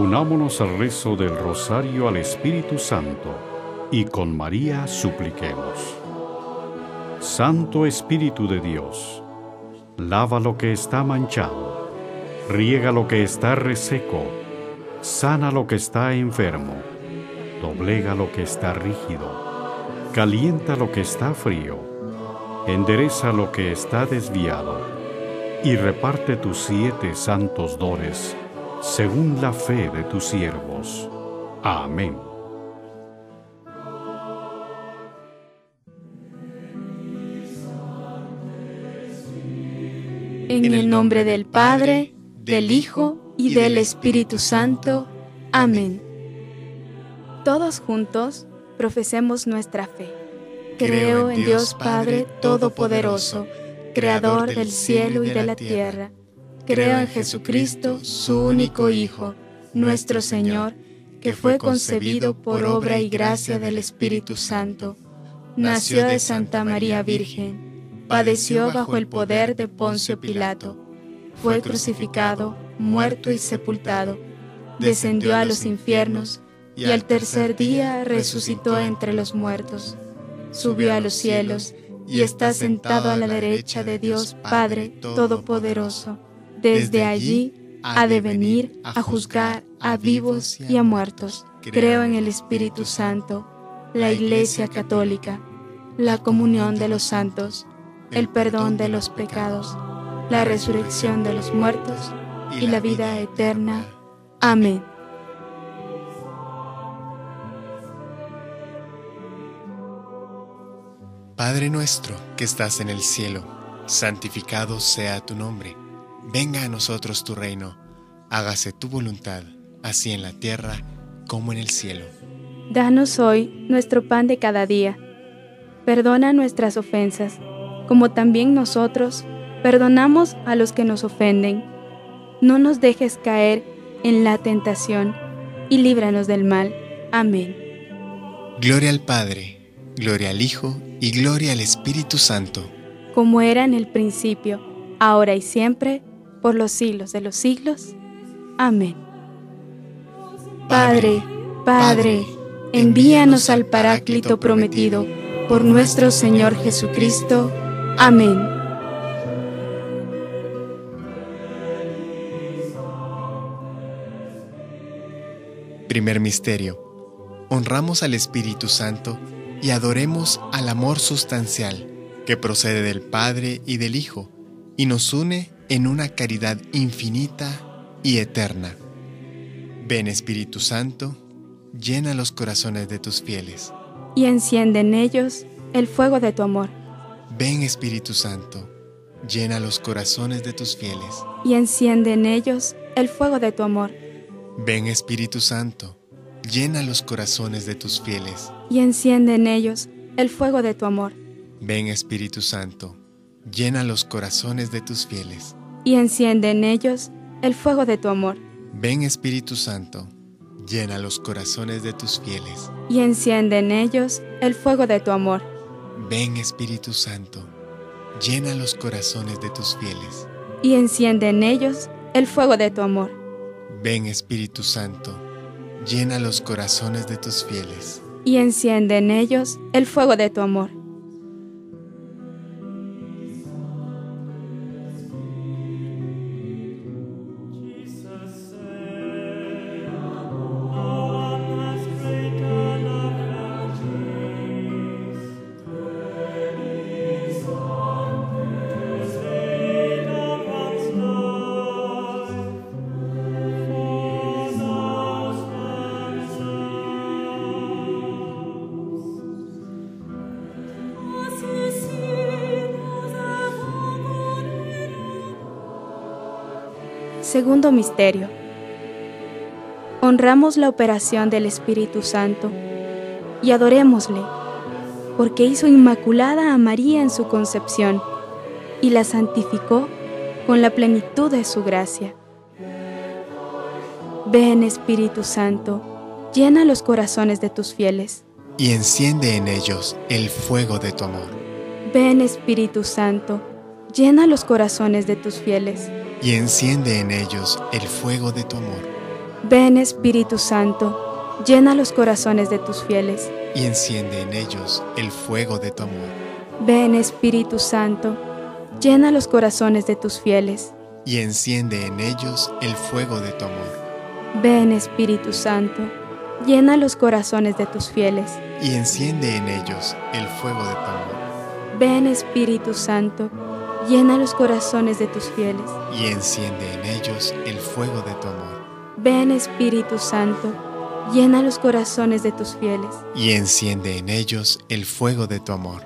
Unámonos al rezo del rosario al Espíritu Santo y con María supliquemos. Santo Espíritu de Dios, lava lo que está manchado, riega lo que está reseco, sana lo que está enfermo, doblega lo que está rígido, calienta lo que está frío, endereza lo que está desviado, y reparte tus 7 santos dones, según la fe de tus siervos. Amén. En el nombre del Padre, del Hijo y del Espíritu Santo. Amén. Todos juntos profesemos nuestra fe. Creo en Dios Padre Todopoderoso, Creador del cielo y de la tierra. Creo en Jesucristo, su único Hijo, nuestro Señor, que fue concebido por obra y gracia del Espíritu Santo. Nació de Santa María Virgen, padeció bajo el poder de Poncio Pilato, fue crucificado, muerto y sepultado, descendió a los infiernos y al tercer día resucitó entre los muertos. Subió a los cielos y está sentado a la derecha de Dios Padre Todopoderoso. Desde allí ha de venir a juzgar a vivos y a muertos. Creo en el Espíritu Santo, la Iglesia Católica, la comunión de los santos, el perdón de los pecados, la resurrección de los muertos y la vida eterna. Amén. Padre nuestro que estás en el cielo, santificado sea tu nombre. Venga a nosotros tu reino, hágase tu voluntad, así en la tierra como en el cielo. Danos hoy nuestro pan de cada día. Perdona nuestras ofensas, como también nosotros perdonamos a los que nos ofenden. No nos dejes caer en la tentación, y líbranos del mal. Amén. Gloria al Padre, gloria al Hijo y gloria al Espíritu Santo. Como era en el principio, ahora y siempre, por los siglos de los siglos. Amén. Padre, Padre, envíanos al Paráclito prometido por nuestro Señor Jesucristo. Amén. Primer misterio. Honramos al Espíritu Santo y adoremos al amor sustancial que procede del Padre y del Hijo y nos une en una caridad infinita y eterna. Ven, Espíritu Santo, llena los corazones de tus fieles y enciende en ellos el fuego de tu amor. Ven, Espíritu Santo, llena los corazones de tus fieles y enciende en ellos el fuego de tu amor. Ven, Espíritu Santo, llena los corazones de tus fieles y enciende en ellos el fuego de tu amor. Ven, Espíritu Santo, llena los corazones de tus fieles y enciende en ellos el fuego de tu amor. Ven, Espíritu Santo, llena los corazones de tus fieles y enciende en ellos el fuego de tu amor. Ven, Espíritu Santo, llena los corazones de tus fieles y enciende en ellos el fuego de tu amor. Ven, Espíritu Santo, llena los corazones de tus fieles y enciende en ellos el fuego de tu amor. Segundo misterio. Honramos la operación del Espíritu Santo y adorémosle, porque hizo inmaculada a María en su concepción y la santificó con la plenitud de su gracia. Ven, Espíritu Santo, llena los corazones de tus fieles y enciende en ellos el fuego de tu amor. Ven, Espíritu Santo, llena los corazones de tus fieles y enciende en ellos el fuego de tu amor. Ven Espíritu Santo, llena los corazones de tus fieles. Y enciende en ellos el fuego de tu amor. Ven Espíritu Santo, llena los corazones de tus fieles. Y enciende en ellos el fuego de tu amor. Ven Espíritu Santo, llena los corazones de tus fieles. Y enciende en ellos el fuego de tu amor. Ven Espíritu Santo, llena los corazones de tus fieles. Y enciende en ellos el fuego de tu amor. Ven Espíritu Santo, llena los corazones de tus fieles. Y enciende en ellos el fuego de tu amor.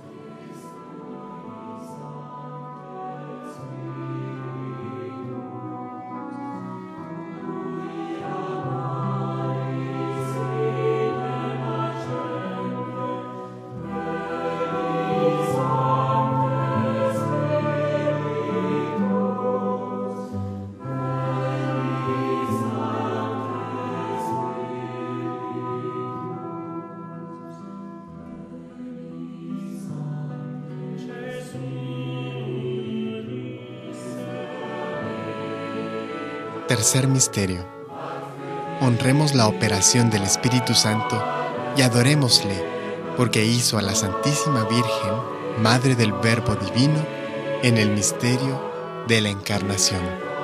Tercer misterio. Honremos la operación del Espíritu Santo y adorémosle, porque hizo a la Santísima Virgen, Madre del Verbo Divino, en el misterio de la Encarnación.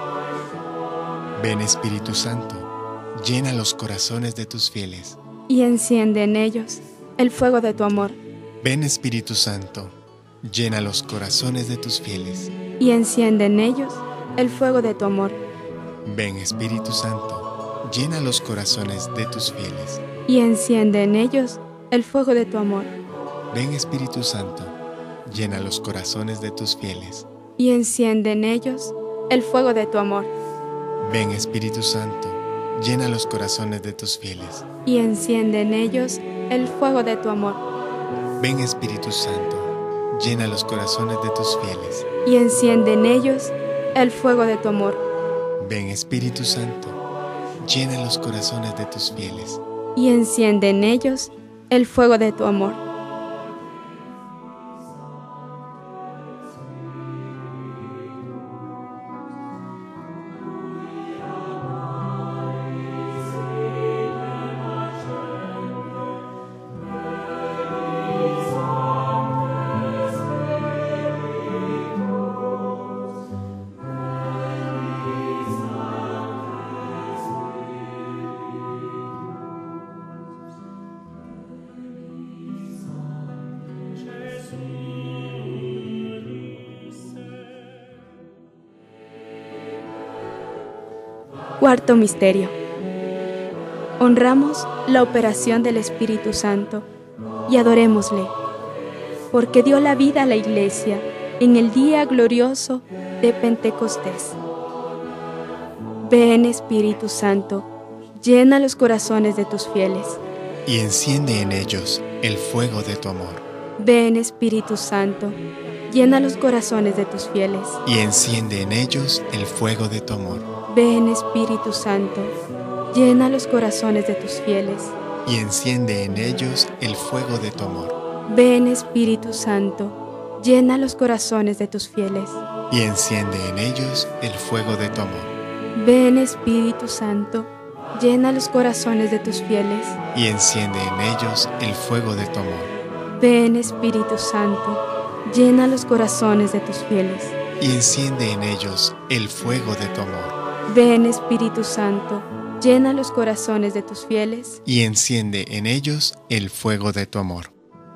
Ven Espíritu Santo, llena los corazones de tus fieles. Y enciende en ellos el fuego de tu amor. Ven Espíritu Santo, llena los corazones de tus fieles. Y enciende en ellos el fuego de tu amor. Ven Espíritu Santo, llena los corazones de tus fieles. Y enciende en ellos el fuego de tu amor. Ven Espíritu Santo, llena los corazones de tus fieles. Y enciende en ellos el fuego de tu amor. Ven Espíritu Santo, llena los corazones de tus fieles. Y enciende en ellos el fuego de tu amor. Ven Espíritu Santo, llena los corazones de tus fieles. Y enciende en ellos el fuego de tu amor. Ven Espíritu Santo, llena los corazones de tus fieles. Y enciende en ellos el fuego de tu amor. Cuarto misterio. Honramos la operación del Espíritu Santo y adorémosle, porque dio la vida a la Iglesia en el día glorioso de Pentecostés. Ven Espíritu Santo, llena los corazones de tus fieles. Y enciende en ellos el fuego de tu amor. Ven Espíritu Santo, llena los corazones de tus fieles. Y enciende en ellos el fuego de tu amor. Ven Espíritu Santo, llena los corazones de tus fieles. Y enciende en ellos el fuego de tu amor. Ven Espíritu Santo, llena los corazones de tus fieles. Y enciende en ellos el fuego de tu amor. Ven Espíritu Santo, llena los corazones de tus fieles. Y enciende en ellos el fuego de tu amor. Ven Espíritu Santo, llena los corazones de tus fieles. Y enciende en ellos el fuego de tu amor. Ven Espíritu Santo, llena los corazones de tus fieles. Y enciende en ellos el fuego de tu amor.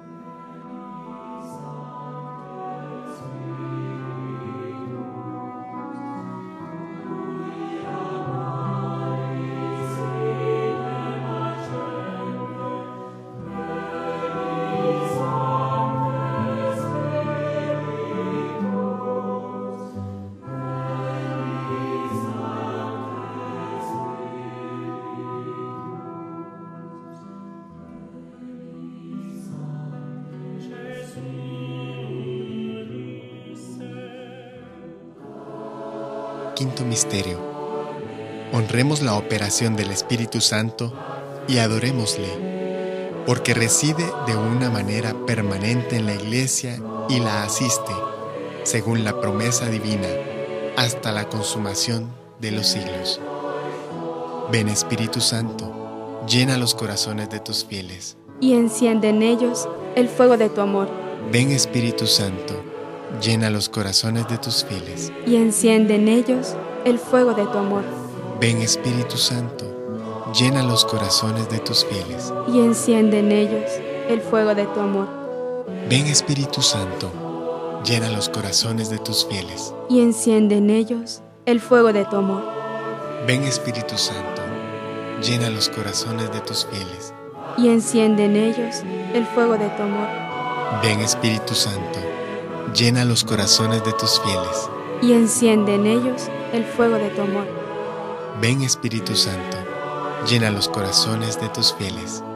Quinto misterio. Honremos la operación del Espíritu Santo y adorémosle, porque reside de una manera permanente en la Iglesia y la asiste, según la promesa divina, hasta la consumación de los siglos. Ven Espíritu Santo, llena los corazones de tus fieles. Y enciende en ellos el fuego de tu amor. Ven Espíritu Santo, llena los corazones de tus fieles. Y enciende en ellos el fuego de tu amor. Ven Espíritu Santo, llena los corazones de tus fieles. Y enciende en ellos el fuego de tu amor. Ven Espíritu Santo, llena los corazones de tus fieles. Y enciende en ellos el fuego de tu amor. Ven Espíritu Santo, llena los corazones de tus fieles. Y enciende en ellos el fuego de tu amor. Ven Espíritu Santo, llena los corazones de tus fieles. Y enciende en ellos el fuego de tu amor. Ven Espíritu Santo, llena los corazones de tus fieles.